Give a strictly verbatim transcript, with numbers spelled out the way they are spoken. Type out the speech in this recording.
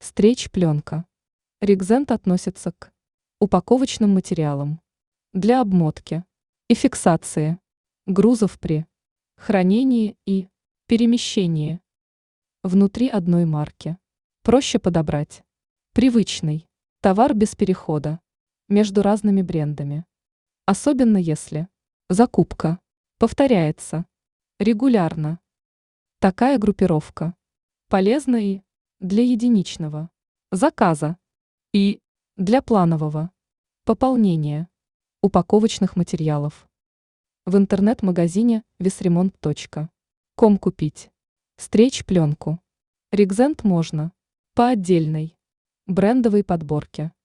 Стречь пленка. Регзент относится к упаковочным материалам для обмотки и фиксации грузов при хранении и перемещении внутри одной марки. Проще подобрать привычный товар без перехода между разными брендами, особенно если закупка повторяется регулярно. Такая группировка полезна и для единичного заказа, и для планового пополнения упаковочных материалов. В интернет-магазине весремонт точка ком купить стречь пленку. Регзент можно по отдельной брендовой подборке.